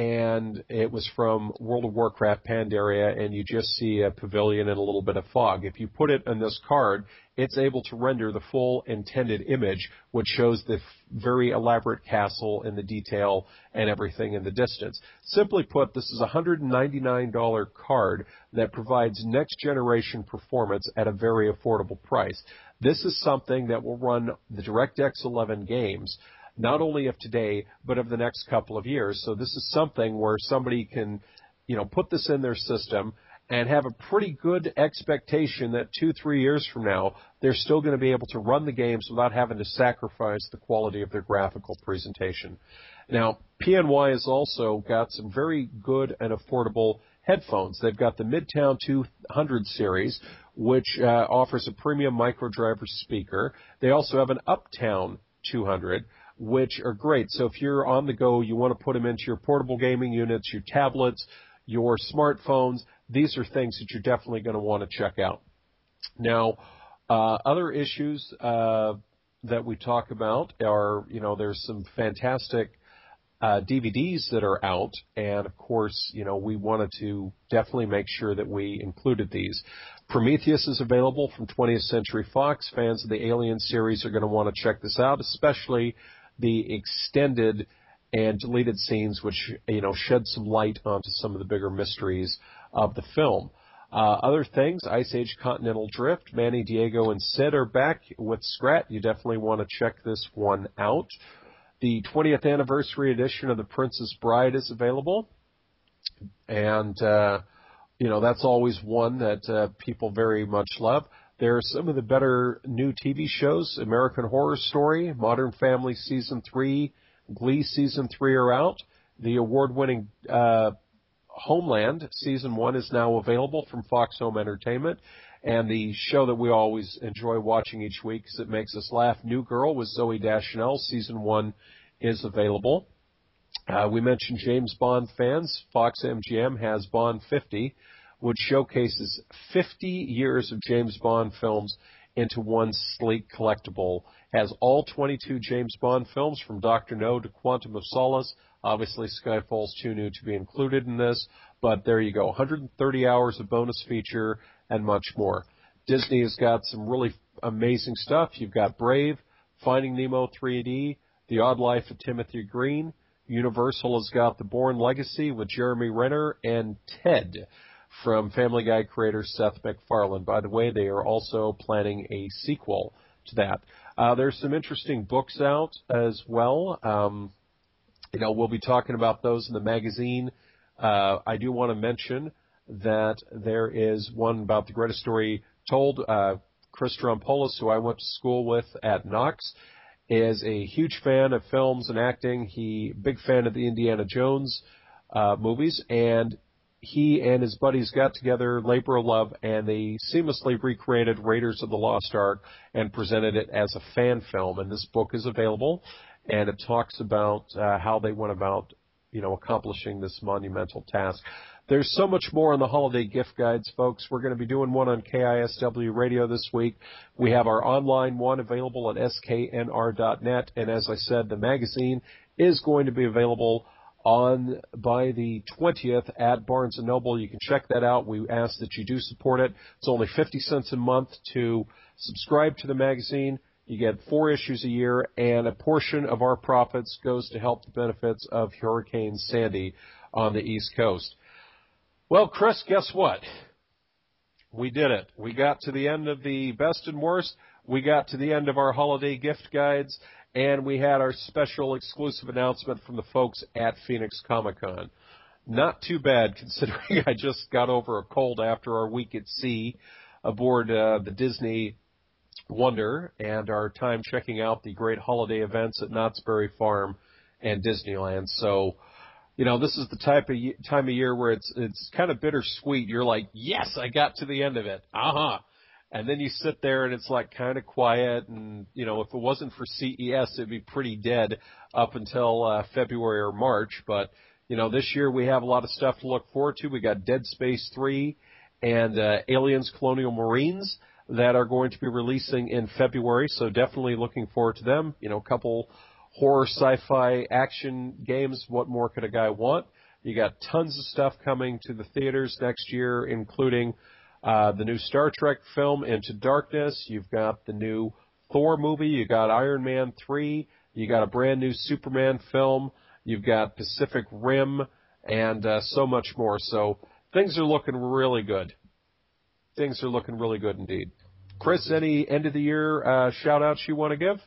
and it was from World of Warcraft Pandaria, and you just see a pavilion and a little bit of fog. If you put it on this card, it's able to render the full intended image, which shows the very elaborate castle and the detail and everything in the distance. Simply put, this is a one hundred ninety-nine dollars card that provides next-generation performance at a very affordable price. This is something that will run the DirectX eleven games, not only of today, but of the next couple of years. So this is something where somebody can, you know, put this in their system and have a pretty good expectation that two, three years from now, they're still going to be able to run the games without having to sacrifice the quality of their graphical presentation. Now, P N Y has also got some very good and affordable headphones. They've got the Midtown two hundred series, which uh, offers a premium microdriver speaker. They also have an Uptown two hundred, which are great. So if you're on the go, you want to put them into your portable gaming units, your tablets, your smartphones, these are things that you're definitely going to want to check out. Now, uh, other issues uh, that we talk about are, you know, there's some fantastic uh, D V Ds that are out, and of course, you know, we wanted to definitely make sure that we included these. Prometheus is available from twentieth Century Fox. Fans of the Alien series are going to want to check this out, especially the extended and deleted scenes, which, you know, shed some light onto some of the bigger mysteries of the film. Uh, other things, Ice Age Continental Drift, Manny, Diego, and Sid are back with Scrat. You definitely want to check this one out. The twentieth anniversary edition of The Princess Bride is available, and uh, you know, that's always one that uh, people very much love. There are some of the better new T V shows. American Horror Story, Modern Family Season three, Glee Season three are out. The award-winning uh, Homeland Season one is now available from Fox Home Entertainment. And the show that we always enjoy watching each week because it makes us laugh, New Girl with Zooey Deschanel, Season one is available. Uh, we mentioned James Bond fans. Fox M G M has Bond fifty, which showcases fifty years of James Bond films into one sleek collectible. Has all twenty-two James Bond films from Doctor No to Quantum of Solace. Obviously, Skyfall's too new to be included in this, but there you go. one hundred thirty hours of bonus feature and much more. Disney has got some really amazing stuff. You've got Brave, Finding Nemo three D, The Odd Life of Timothy Green, Universal has got The Bourne Legacy with Jeremy Renner and Ted from Family Guy creator Seth MacFarlane. By the way, they are also planning a sequel to that. Uh, there's some interesting books out as well. Um, you know, we'll be talking about those in the magazine. Uh, I do want to mention that there is one about the greatest story told. Uh, Chris Drompoulos, who I went to school with at Knox, is a huge fan of films and acting. He big fan of the Indiana Jones uh, movies, and he and his buddies got together, Labor of Love, and they seamlessly recreated Raiders of the Lost Ark and presented it as a fan film. And this book is available, and it talks about uh, how they went about, you know, accomplishing this monumental task. There's so much more on the holiday gift guides, folks. We're going to be doing one on K I S W Radio this week. We have our online one available at S K N R dot net, and as I said, the magazine is going to be available on by the twentieth at Barnes and Noble. You can check that out. We ask that you do support it. It's only fifty cents a month to subscribe to the magazine. You get four issues a year, and a portion of our profits goes to help the benefits of Hurricane Sandy on the East Coast. Well, Chris, guess what? We did it. We got to the end of the best and worst. We got to the end of our holiday gift guides, and we had our special exclusive announcement from the folks at Phoenix Comic-Con. Not too bad, considering I just got over a cold after our week at sea aboard uh, the Disney Wonder and our time checking out the great holiday events at Knott's Berry Farm and Disneyland. So, you know, this is the type of time of year where it's it's kind of bittersweet. You're like, yes, I got to the end of it. Uh-huh. And then you sit there and it's like kind of quiet. And, you know, if it wasn't for C E S, it'd be pretty dead up until uh, February or March. But, you know, this year we have a lot of stuff to look forward to. We got Dead Space three and uh, Aliens Colonial Marines that are going to be releasing in February. So definitely looking forward to them. You know, a couple horror, sci-fi, action games. What more could a guy want? You got tons of stuff coming to the theaters next year, including uh, the new Star Trek film, Into Darkness. You've got the new Thor movie. You got Iron Man three. You got a brand new Superman film. You've got Pacific Rim and uh, so much more. So things are looking really good. Things are looking really good indeed. Chris, any end of the year uh, shout-outs you want to give?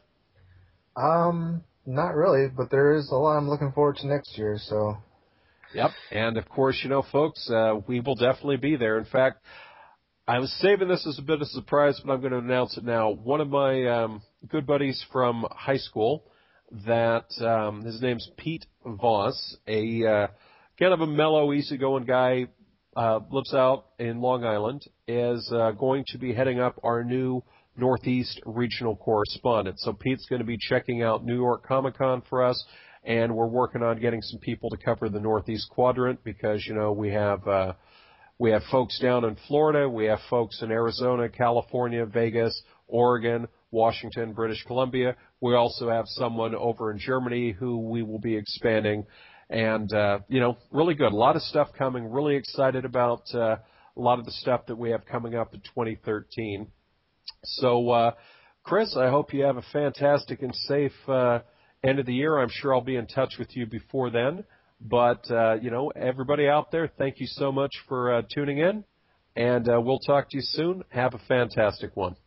Um, not really, but there is a lot I'm looking forward to next year, so. Yep, and of course, you know, folks, uh, we will definitely be there. In fact, I was saving this as a bit of a surprise, but I'm going to announce it now. One of my um, good buddies from high school, that um, his name's Pete Voss, a uh, kind of a mellow, easygoing guy, uh, lives out in Long Island, is uh, going to be heading up our new Northeast regional correspondent. So Pete's going to be checking out New York Comic-Con for us, and we're working on getting some people to cover the Northeast quadrant because, you know, we have uh, we have folks down in Florida, we have folks in Arizona, California, Vegas, Oregon, Washington, British Columbia. We also have someone over in Germany who we will be expanding. And, uh, you know, really good. A lot of stuff coming. Really excited about uh, a lot of the stuff that we have coming up in twenty thirteen. So, uh, Chris, I hope you have a fantastic and safe uh, end of the year. I'm sure I'll be in touch with you before then. But, uh, you know, everybody out there, thank you so much for uh, tuning in. And uh, we'll talk to you soon. Have a fantastic one.